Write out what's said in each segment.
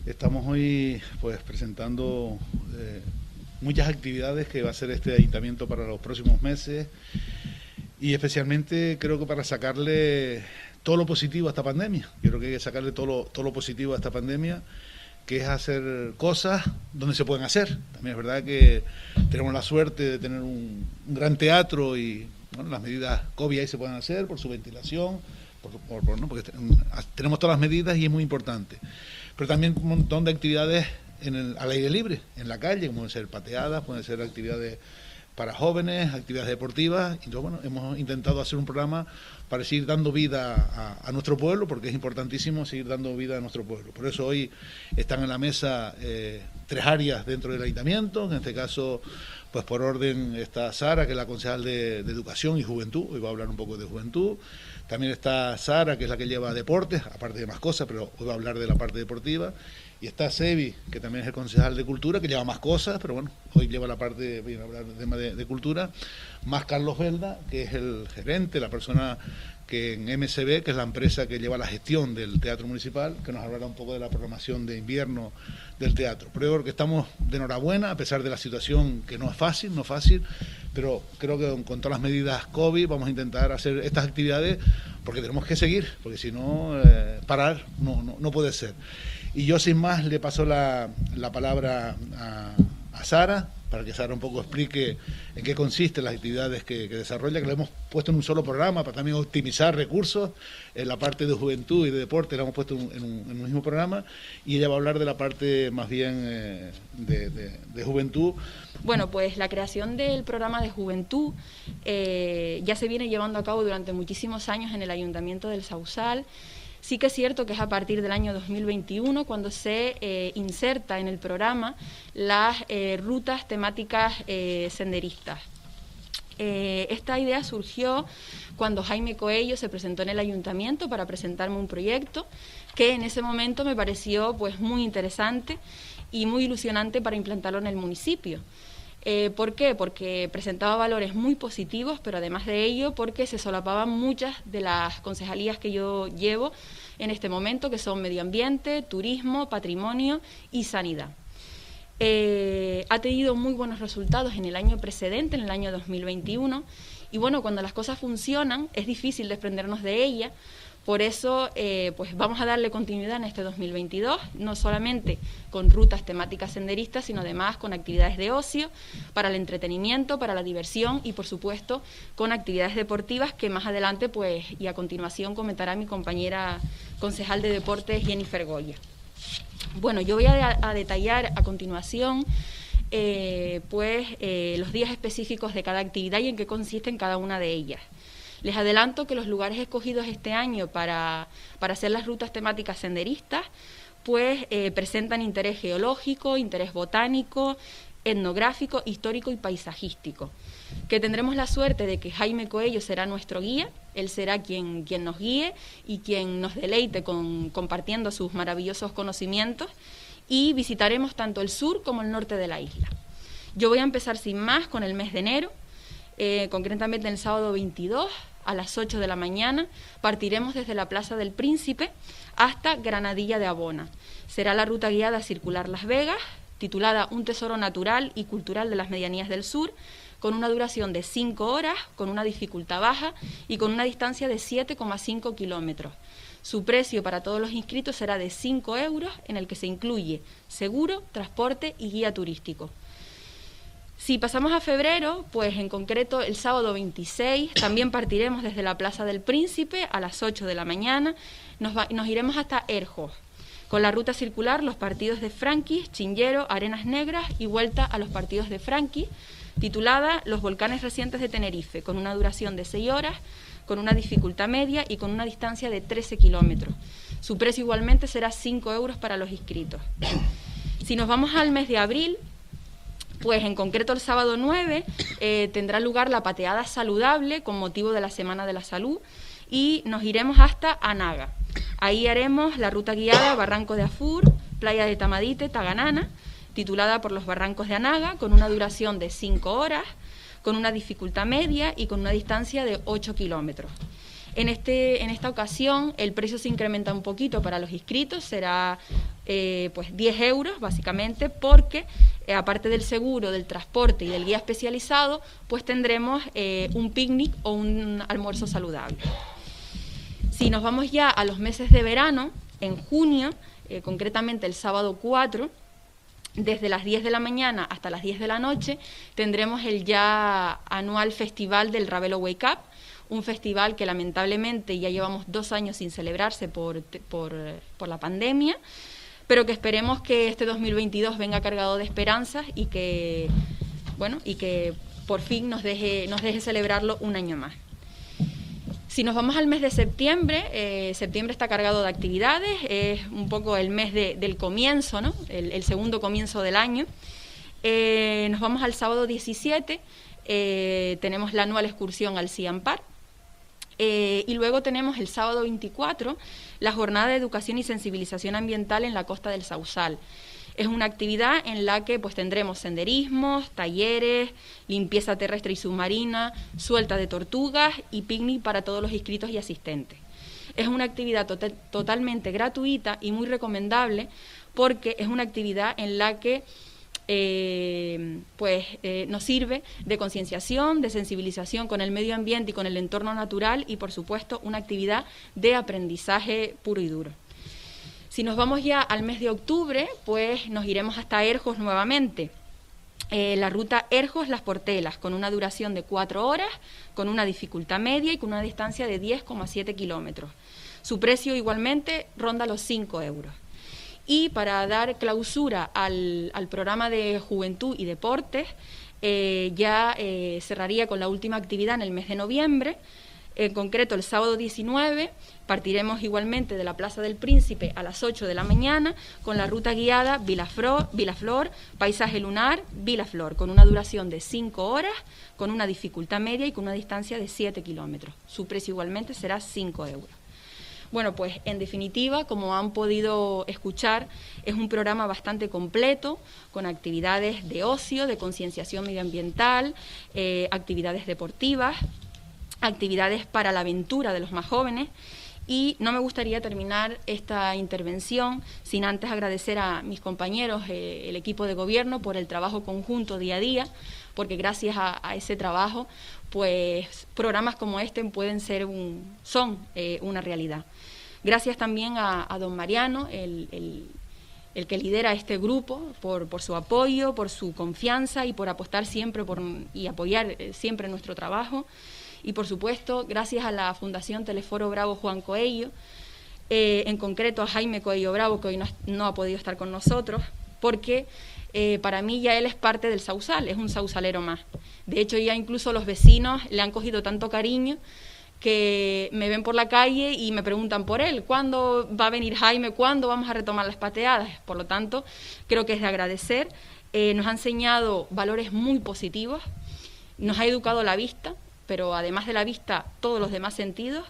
Estamos hoy pues presentando muchas actividades que va a hacer este ayuntamiento para los próximos meses y especialmente creo que para sacarle todo lo positivo a esta pandemia. Yo creo que hay que sacarle todo lo positivo a esta pandemia, que es hacer cosas donde se pueden hacer. También es verdad que tenemos la suerte de tener un gran teatro y bueno, las medidas COVID ahí se pueden hacer por su ventilación, ¿no? Porque tenemos todas las medidas y es muy importante. Pero también un montón de actividades al aire libre, en la calle, como pueden ser pateadas, pueden ser actividades para jóvenes, actividades deportivas. Entonces, bueno, hemos intentado hacer un programa para seguir dando vida a nuestro pueblo, porque es importantísimo seguir dando vida a nuestro pueblo. Por eso hoy están en la mesa 3 áreas dentro del ayuntamiento. En este caso, pues por orden está Sara, que es la concejal de Educación y Juventud. Hoy va a hablar un poco de juventud. También está Sara, que es la que lleva deportes, aparte de más cosas, pero hoy va a hablar de la parte deportiva. Y está Sebi, que también es el concejal de Cultura, que lleva más cosas, pero bueno, hoy lleva la parte, viene a hablar del tema de Cultura. Más Carlos Velda, que es el gerente, la persona que en MSB, que es la empresa que lleva la gestión del Teatro Municipal, que nos hablará un poco de la programación de invierno del teatro. Pero yo creo que estamos de enhorabuena, a pesar de la situación que no es fácil, pero creo que con todas las medidas COVID vamos a intentar hacer estas actividades porque tenemos que seguir, porque si no, parar no puede ser. Y yo sin más le paso la palabra a Sara, para que Sara un poco explique en qué consisten las actividades que desarrolla, que lo hemos puesto en un solo programa para también optimizar recursos. En la parte de juventud y de deporte la hemos puesto en un mismo programa, y ella va a hablar de la parte más bien de juventud. Bueno, pues la creación del programa de juventud ya se viene llevando a cabo durante muchísimos años en el Ayuntamiento del Sausal. Sí que es cierto que es a partir del año 2021 cuando se inserta en el programa las rutas temáticas senderistas. Esta idea surgió cuando Jaime Coello se presentó en el ayuntamiento para presentarme un proyecto que en ese momento me pareció pues muy interesante y muy ilusionante para implantarlo en el municipio. ¿Por qué? Porque presentaba valores muy positivos, pero además de ello porque se solapaban muchas de las concejalías que yo llevo en este momento, que son medio ambiente, turismo, patrimonio y sanidad. Ha tenido muy buenos resultados en el año precedente, en el año 2021, y bueno, cuando las cosas funcionan es difícil desprendernos de ellas. Por eso, pues vamos a darle continuidad en este 2022, no solamente con rutas temáticas senderistas, sino además con actividades de ocio, para el entretenimiento, para la diversión y, por supuesto, con actividades deportivas que más adelante, pues, y a continuación comentará mi compañera concejal de deportes, Jennifer Goya. Bueno, yo voy a detallar a continuación los días específicos de cada actividad y en qué consiste en cada una de ellas. Les adelanto que los lugares escogidos este año para hacer las rutas temáticas senderistas pues presentan interés geológico, interés botánico, etnográfico, histórico y paisajístico. Que tendremos la suerte de que Jaime Coello será nuestro guía, él será quien nos guíe y quien nos deleite compartiendo sus maravillosos conocimientos, y visitaremos tanto el sur como el norte de la isla. Yo voy a empezar sin más con el mes de enero. Concretamente el sábado 22 a las 8 de la mañana partiremos desde la Plaza del Príncipe hasta Granadilla de Abona. Será la ruta guiada circular Las Vegas, titulada Un tesoro natural y cultural de las medianías del sur, con una duración de 5 horas, con una dificultad baja y con una distancia de 7,5 kilómetros. Su precio para todos los inscritos será de 5 euros, en el que se incluye seguro, transporte y guía turístico. Si pasamos a febrero, pues en concreto el sábado 26 también partiremos desde la Plaza del Príncipe a las 8 de la mañana, nos iremos hasta Erjos, con la ruta circular los partidos de Franquis, Chinllero, Arenas Negras y vuelta a los partidos de Franquis, titulada Los volcanes recientes de Tenerife, con una duración de 6 horas, con una dificultad media y con una distancia de 13 kilómetros. Su precio igualmente será 5 euros para los inscritos. Si nos vamos al mes de abril, pues en concreto el sábado 9 tendrá lugar la pateada saludable con motivo de la Semana de la Salud y nos iremos hasta Anaga. Ahí haremos la ruta guiada Barranco de Afur, Playa de Tamadite, Taganana, titulada por los barrancos de Anaga, con una duración de 5 horas, con una dificultad media y con una distancia de 8 kilómetros. En esta ocasión el precio se incrementa un poquito para los inscritos, será pues 10 euros básicamente, porque aparte del seguro, del transporte y del guía especializado, pues tendremos un picnic o un almuerzo saludable. Si nos vamos ya a los meses de verano, en junio, concretamente el sábado 4, desde las 10 de la mañana hasta las 10 de la noche, tendremos el ya anual festival del Ravelo Wake Up, un festival que lamentablemente ya llevamos 2 años sin celebrarse por la pandemia, pero que esperemos que este 2022 venga cargado de esperanzas y que por fin nos deje celebrarlo un año más. Si nos vamos al mes de septiembre, septiembre está cargado de actividades, es un poco el mes del comienzo, ¿no? El segundo comienzo del año. Nos vamos al sábado 17, tenemos la anual excursión al Siam Park. Y luego tenemos el sábado 24 la jornada de educación y sensibilización ambiental en la costa del Sausal. Es una actividad en la que pues tendremos senderismos, talleres, limpieza terrestre y submarina, suelta de tortugas y picnic para todos los inscritos y asistentes. Es una actividad totalmente gratuita y muy recomendable, porque es una actividad en la que nos sirve de concienciación, de sensibilización con el medio ambiente y con el entorno natural, y por supuesto una actividad de aprendizaje puro y duro. Si nos vamos ya al mes de octubre, pues nos iremos hasta Erjos nuevamente. La ruta Erjos-Las Portelas, con una duración de 4 horas, con una dificultad media y con una distancia de 10,7 kilómetros. Su precio igualmente ronda los 5 euros. Y para dar clausura al programa de Juventud y Deportes, cerraría con la última actividad en el mes de noviembre. En concreto, el sábado 19 partiremos igualmente de la Plaza del Príncipe a las 8 de la mañana con la ruta guiada Vilaflor, Paisaje Lunar, Vilaflor, con una duración de 5 horas, con una dificultad media y con una distancia de 7 kilómetros. Su precio igualmente será 5 euros. Bueno, pues en definitiva, como han podido escuchar, es un programa bastante completo, con actividades de ocio, de concienciación medioambiental, actividades deportivas, actividades para la aventura de los más jóvenes. Y no me gustaría terminar esta intervención sin antes agradecer a mis compañeros, el equipo de gobierno, por el trabajo conjunto día a día, porque gracias a ese trabajo, pues programas como este son una realidad. Gracias también a don Mariano, el que lidera este grupo, por su apoyo, por su confianza y por apostar siempre y apoyar siempre nuestro trabajo. Y por supuesto, gracias a la Fundación Teleforo Bravo Juan Coello, en concreto a Jaime Coello Bravo, que hoy no ha podido estar con nosotros, porque para mí ya él es parte del Sausal, es un sausalero más. De hecho, ya incluso los vecinos le han cogido tanto cariño que me ven por la calle y me preguntan por él. ¿Cuándo va a venir Jaime? ¿Cuándo vamos a retomar las pateadas? Por lo tanto, creo que es de agradecer. Nos ha enseñado valores muy positivos, nos ha educado la vista, pero además de la vista, todos los demás sentidos,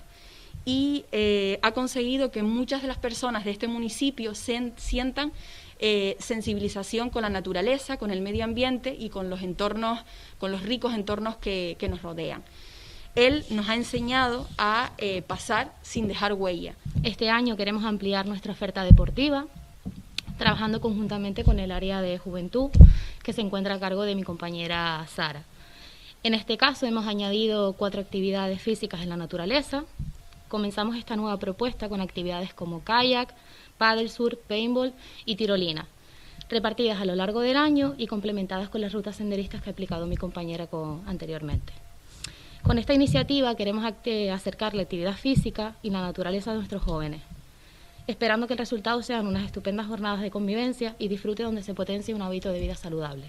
y ha conseguido que muchas de las personas de este municipio sientan sensibilización con la naturaleza, con el medio ambiente y con los entornos, con los ricos entornos que nos rodean. Él nos ha enseñado a pasar sin dejar huella. Este año queremos ampliar nuestra oferta deportiva, trabajando conjuntamente con el área de juventud, que se encuentra a cargo de mi compañera Sara. En este caso hemos añadido 4 actividades físicas en la naturaleza. Comenzamos esta nueva propuesta con actividades como kayak, paddle surf, paintball y tirolina, repartidas a lo largo del año y complementadas con las rutas senderistas que ha aplicado mi compañera anteriormente. Con esta iniciativa queremos acercar la actividad física y la naturaleza a nuestros jóvenes, esperando que el resultado sean unas estupendas jornadas de convivencia y disfrute donde se potencie un hábito de vida saludable.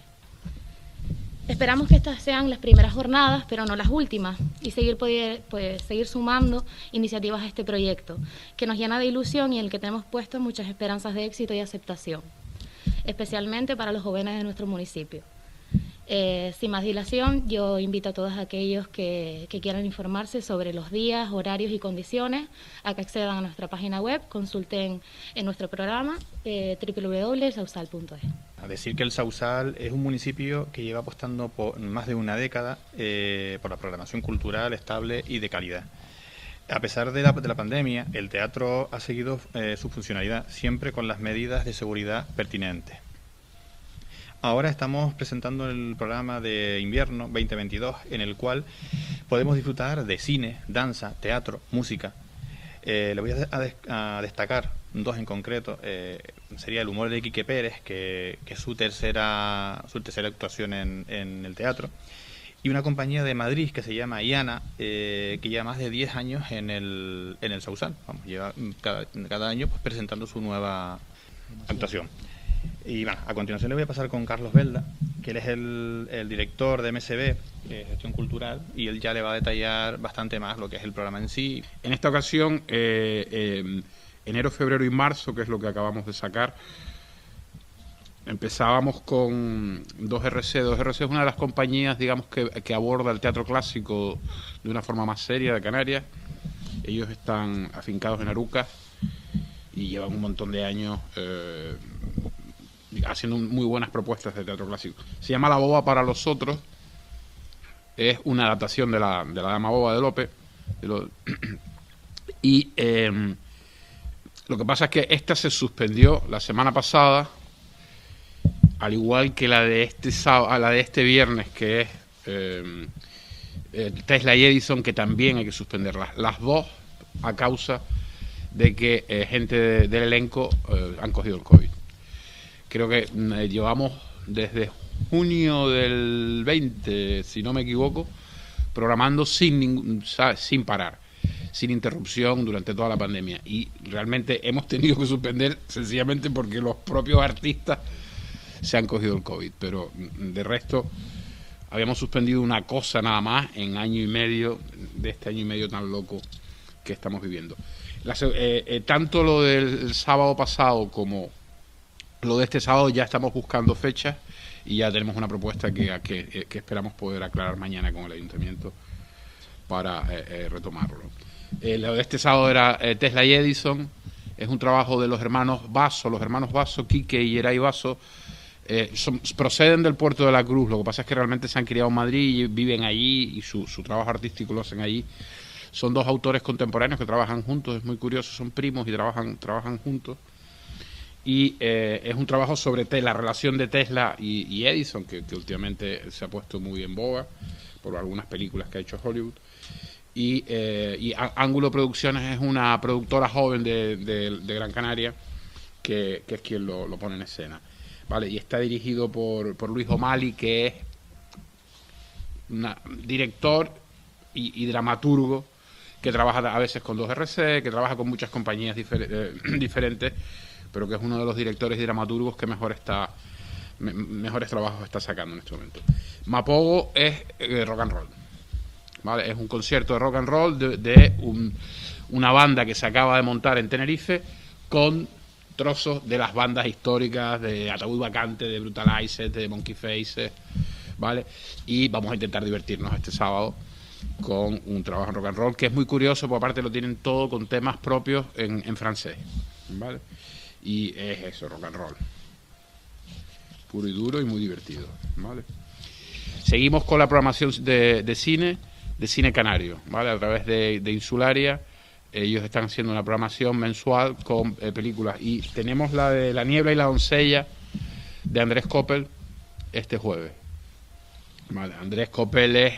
Esperamos que estas sean las primeras jornadas, pero no las últimas, y seguir sumando iniciativas a este proyecto, que nos llena de ilusión y en el que tenemos puestas muchas esperanzas de éxito y aceptación, especialmente para los jóvenes de nuestro municipio. Sin más dilación, yo invito a todos aquellos que quieran informarse sobre los días, horarios y condiciones a que accedan a nuestra página web, consulten en nuestro programa www.sausal.es. A decir que el Sausal es un municipio que lleva apostando por más de una década por la programación cultural estable y de calidad. A pesar de la pandemia, el teatro ha seguido su funcionalidad, siempre con las medidas de seguridad pertinentes. Ahora estamos presentando el programa de invierno 2022, en el cual podemos disfrutar de cine, danza, teatro, música. Le voy a destacar dos en concreto. Sería el humor de Quique Pérez, que es su tercera actuación en el teatro, y una compañía de Madrid que se llama IANA, que lleva más de 10 años en el Sausal. Vamos, lleva cada año pues, presentando su nueva actuación. Y bueno, a continuación le voy a pasar con Carlos Belda, que él es el director de MSB, Gestión Cultural, y él ya le va a detallar bastante más lo que es el programa en sí. En esta ocasión, enero, febrero y marzo, que es lo que acabamos de sacar, empezábamos con 2RC. 2RC es una de las compañías, digamos, que aborda el teatro clásico de una forma más seria de Canarias. Ellos están afincados en Arucas y llevan un montón de años haciendo muy buenas propuestas de teatro clásico. Se llama La Boba para los Otros. Es una adaptación de la Dama Boba de Lope. Y lo que pasa es que esta se suspendió la semana pasada, al igual que la de este viernes, que es Tesla y Edison, que también hay que suspenderlas. Las dos a causa de que gente del elenco han cogido el COVID. Creo que llevamos desde junio del 20, si no me equivoco, programando sin parar, sin interrupción durante toda la pandemia. Y realmente hemos tenido que suspender sencillamente porque los propios artistas se han cogido el COVID. Pero de resto, habíamos suspendido una cosa nada más en año y medio, de este año y medio tan loco que estamos viviendo. Tanto lo del sábado pasado como lo de este sábado ya estamos buscando fechas y ya tenemos una propuesta que esperamos poder aclarar mañana con el ayuntamiento para retomarlo. Lo de este sábado era Tesla y Edison. Es un trabajo de los hermanos Basso, Quique y Geray Basso. Proceden del Puerto de la Cruz. Lo que pasa es que realmente se han criado en Madrid y viven allí y su trabajo artístico lo hacen allí. Son dos autores contemporáneos que trabajan juntos, es muy curioso, son primos y trabajan juntos. Y es un trabajo sobre la relación de Tesla y Edison, que últimamente se ha puesto muy en boga por algunas películas que ha hecho Hollywood. Y Ángulo Producciones es una productora joven de Gran Canaria que es quien lo pone en escena, ¿vale? Y está dirigido por Luis O'Malley, que es director y dramaturgo que trabaja a veces con 2RC, que trabaja con muchas compañías diferentes, pero que es uno de los directores y dramaturgos que mejores trabajos está sacando en este momento. Mapogo es rock and roll, ¿vale? Es un concierto de rock and roll de una banda que se acaba de montar en Tenerife con trozos de las bandas históricas de Ataúd Vacante, de Brutalized, de Monkey Faces, ¿vale? Y vamos a intentar divertirnos este sábado con un trabajo en rock and roll que es muy curioso, porque aparte lo tienen todo con temas propios en francés, ¿vale? Y es eso, rock and roll puro y duro y muy divertido, ¿vale? Seguimos con la programación de cine canario, ¿vale? A través de Insularia. Ellos están haciendo una programación mensual con películas, y tenemos la de La Niebla y la Doncella de Andrés Coppel este jueves, ¿vale? Andrés Coppel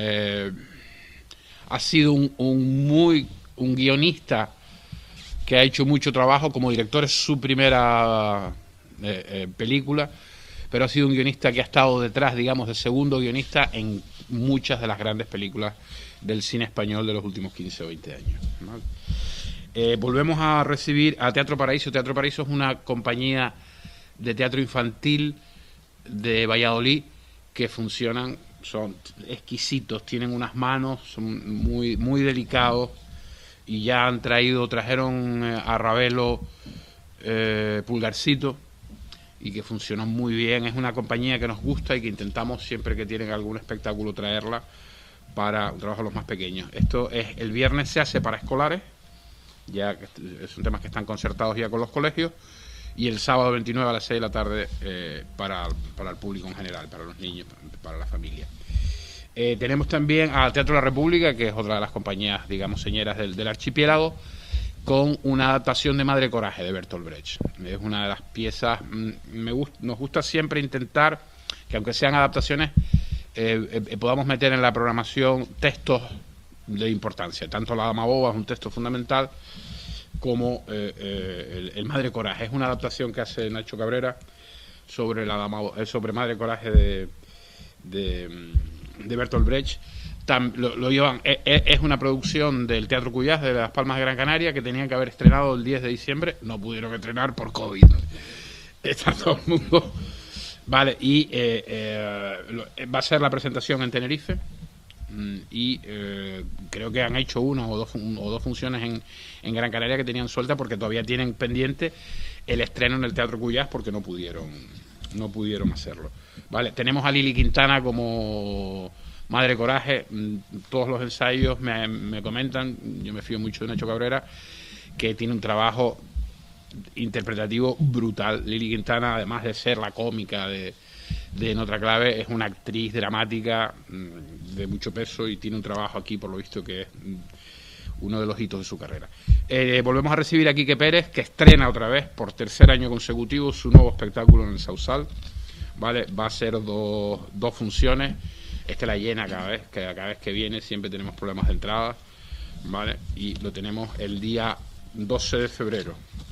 ha sido un guionista que ha hecho mucho trabajo como director. Es su primera película, pero ha sido un guionista que ha estado detrás, digamos, de segundo guionista en muchas de las grandes películas del cine español de los últimos 15 o 20 años, ¿vale? Volvemos a recibir a Teatro Paraíso. Teatro Paraíso es una compañía de teatro infantil de Valladolid que funcionan, son exquisitos, tienen unas manos, son muy, muy delicados, y ya trajeron a Ravelo Pulgarcito, y que funcionan muy bien. Es una compañía que nos gusta y que intentamos siempre que tienen algún espectáculo traerla para un trabajo a los más pequeños. Esto es, el viernes se hace para escolares, ya que son temas que están concertados ya con los colegios, y el sábado 29 a las 6 de la tarde para el público en general, para los niños, para la familia. Tenemos también al Teatro de la República, que es otra de las compañías, digamos, señeras del archipiélago, con una adaptación de Madre Coraje de Bertolt Brecht. Es una de las piezas, nos gusta siempre intentar que, aunque sean adaptaciones, podamos meter en la programación textos de importancia. Tanto La Dama Boba es un texto fundamental, como el Madre Coraje. Es una adaptación que hace Nacho Cabrera sobre sobre Madre Coraje de Bertolt Brecht. Lo llevan, es una producción del Teatro Cuyás de Las Palmas de Gran Canaria, que tenían que haber estrenado el 10 de diciembre, no pudieron estrenar por COVID. Está todo el mundo. Vale, y va a ser la presentación en Tenerife, y creo que han hecho una o dos funciones en Gran Canaria que tenían suelta, porque todavía tienen pendiente el estreno en el Teatro Cuyás, porque no pudieron hacerlo. Vale, tenemos a Lili Quintana como Madre Coraje. Todos los ensayos me comentan, yo me fío mucho de Nacho Cabrera, que tiene un trabajo interpretativo brutal. Lili Quintana, además de ser la cómica de En Otra Clave, es una actriz dramática de mucho peso, y tiene un trabajo aquí, por lo visto, que es uno de los hitos de su carrera. Volvemos a recibir a Quique Pérez, que estrena otra vez, por tercer año consecutivo, su nuevo espectáculo en el Sausal. Vale, va a ser dos funciones. La llena cada vez que viene. Siempre tenemos problemas de entrada, ¿vale? Y lo tenemos el día 12 de febrero.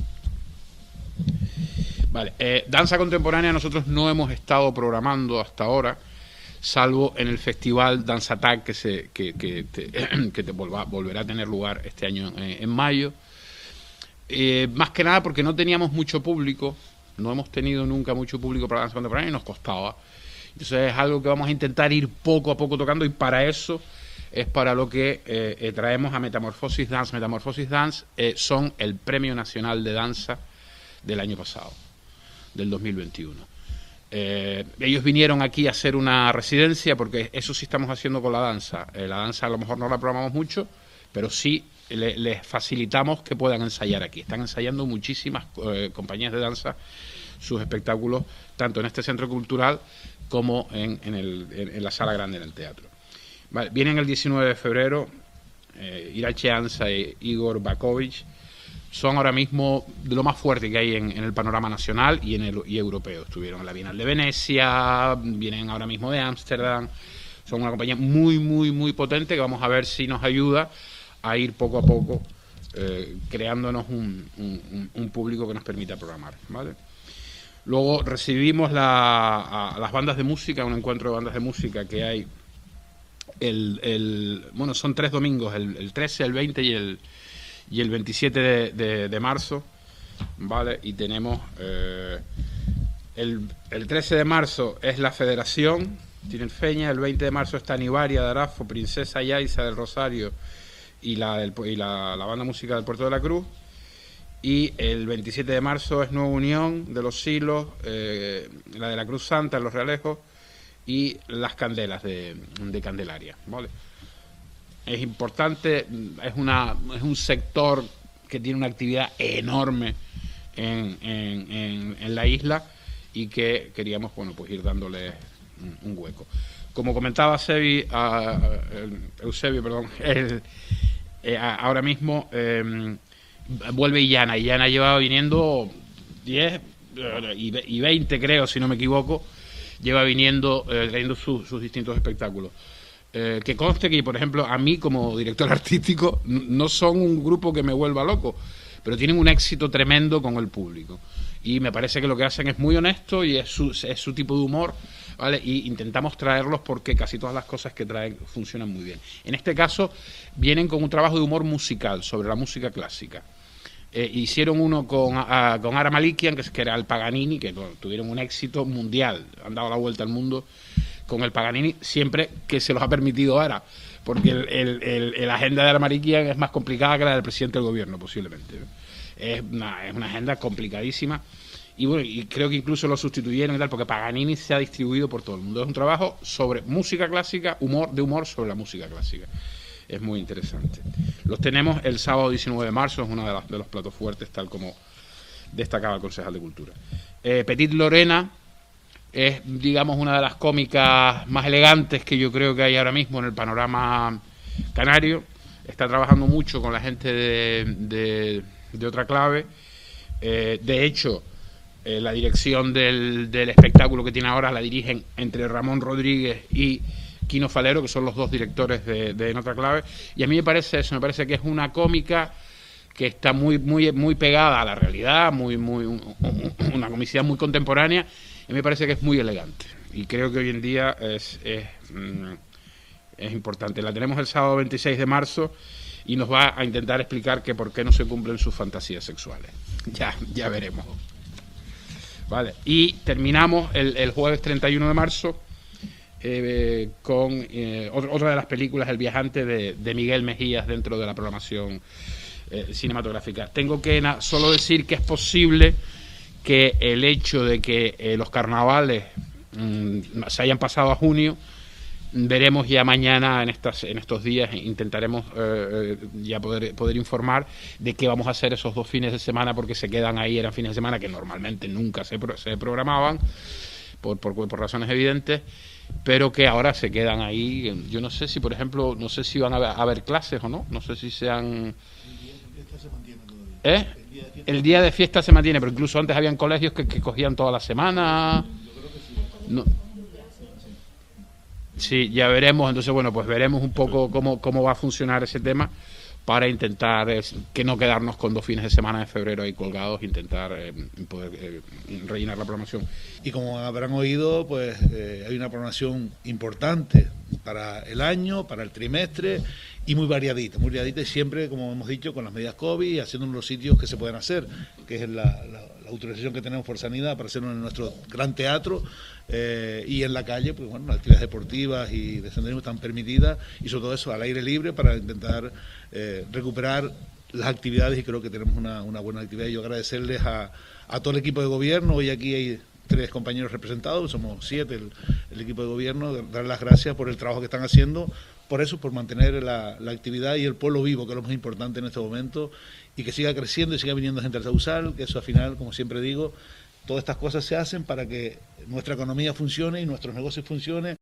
Vale, danza contemporánea nosotros no hemos estado programando hasta ahora, salvo en el festival Danzatag que volverá a tener lugar este año en mayo. Más que nada porque no teníamos mucho público, no hemos tenido nunca mucho público para danza contemporánea, y nos costaba. Entonces es algo que vamos a intentar ir poco a poco tocando, y para eso es para lo que traemos a Metamorfosis Dance. Metamorfosis Dance son el Premio Nacional de Danza del año pasado, del 2021. Ellos vinieron aquí a hacer una residencia, porque eso sí estamos haciendo con la danza. La danza a lo mejor no la programamos mucho, pero sí les facilitamos que puedan ensayar aquí. Están ensayando muchísimas compañías de danza sus espectáculos, tanto en este centro cultural como en la sala grande del teatro. Vale, vienen el 19 de febrero Irache Ansa e Igor Bakovic. Son ahora mismo de lo más fuerte que hay en el panorama nacional y europeo. Estuvieron en la Bienal de Venecia, vienen ahora mismo de Ámsterdam. Son una compañía muy, muy, muy potente, que vamos a ver si nos ayuda a ir poco a poco creándonos un público que nos permita programar, ¿vale? Luego recibimos a las bandas de música, un encuentro de bandas de música que hay bueno, son 3 domingos, el 13, el 20 y el 27 de marzo, ¿vale? Y tenemos el 13 de marzo es la Federación Tinerfeña, el 20 de marzo está Nibaria de Arafo, Princesa Yaiza del Rosario y la banda música del Puerto de la Cruz. Y el 27 de marzo es Nueva Unión de los Silos, la de la Cruz Santa en Los Realejos, y las Candelas de Candelaria, ¿vale? Es importante, es un sector que tiene una actividad enorme en la isla, y que queríamos, bueno, pues ir dándole un hueco. Como comentaba Eusebio, perdón, ahora mismo vuelve Illana. Illana lleva viniendo 10 y 20, creo, si no me equivoco, lleva viniendo, trayendo sus distintos espectáculos. Que conste que, por ejemplo, a mí como director artístico no son un grupo que me vuelva loco, pero tienen un éxito tremendo con el público. Y me parece que lo que hacen es muy honesto, y es su tipo de humor, ¿vale? Y intentamos traerlos porque casi todas las cosas que traen funcionan muy bien. En este caso, vienen con un trabajo de humor musical sobre la música clásica. Hicieron uno con Ara Malikian, que era el Paganini, que tuvieron un éxito mundial, han dado la vuelta al mundo con el Paganini, siempre que se los ha permitido Ara, porque la agenda de Ara Malikian es más complicada que la del presidente del gobierno, posiblemente. Es una agenda complicadísima, y bueno, y creo que incluso lo sustituyeron y tal, porque Paganini se ha distribuido por todo el mundo. Es un trabajo sobre música clásica, humor sobre la música clásica. Es muy interesante. Los tenemos el sábado 19 de marzo, es uno de los platos fuertes, tal como destacaba el concejal de Cultura. Petit Lorena Es, digamos, una de las cómicas más elegantes que yo creo que hay ahora mismo en el panorama canario. Está trabajando mucho con la gente de Otra Clave. De hecho, la dirección del espectáculo que tiene ahora la dirigen entre Ramón Rodríguez y Quino Falero, que son los dos directores de En Otra Clave. Y a mí me parece eso, me parece que es una cómica que está muy pegada a la realidad, una comicidad muy contemporánea, y me parece que es muy elegante. Y creo que hoy en día es importante. La tenemos el sábado 26 de marzo y nos va a intentar explicar que por qué no se cumplen sus fantasías sexuales. Ya veremos. Vale. Y terminamos el jueves 31 de marzo con otra de las películas, El Viajante, de Miguel Mejías, dentro de la programación cinematográfica. Tengo que solo decir que es posible que el hecho de que los carnavales se hayan pasado a junio, veremos ya mañana, en estos días, intentaremos ya poder informar de qué vamos a hacer esos 2 fines de semana, porque se quedan ahí, eran fines de semana que normalmente nunca se programaban, por razones evidentes, pero que ahora se quedan ahí. Yo no sé si, por ejemplo, no sé si van a haber clases o no, no sé si sean... El día de fiesta se mantiene, pero incluso antes habían colegios que cogían toda la semana. No. Sí, ya veremos. Entonces, bueno, pues veremos un poco cómo va a funcionar ese tema, para intentar que no quedarnos con 2 fines de semana de febrero ahí colgados, intentar poder rellenar la programación. Y como habrán oído, pues hay una programación importante para el año, para el trimestre, y muy variadita y siempre, como hemos dicho, con las medidas COVID y haciendo en los sitios que se pueden hacer, que es la autorización que tenemos por Sanidad para hacerlo en nuestro gran teatro, y en la calle, pues bueno, las actividades deportivas y de senderismo están permitidas, y sobre todo eso al aire libre, para intentar recuperar las actividades, y creo que tenemos una buena actividad. Yo agradecerles a todo el equipo de gobierno. Hoy aquí hay 3 compañeros representados, somos 7 el equipo de gobierno, dar las gracias por el trabajo que están haciendo, por eso, por mantener la actividad y el pueblo vivo, que es lo más importante en este momento, y que siga creciendo y siga viniendo gente al Sausal, que eso al final, como siempre digo, todas estas cosas se hacen para que nuestra economía funcione y nuestros negocios funcionen.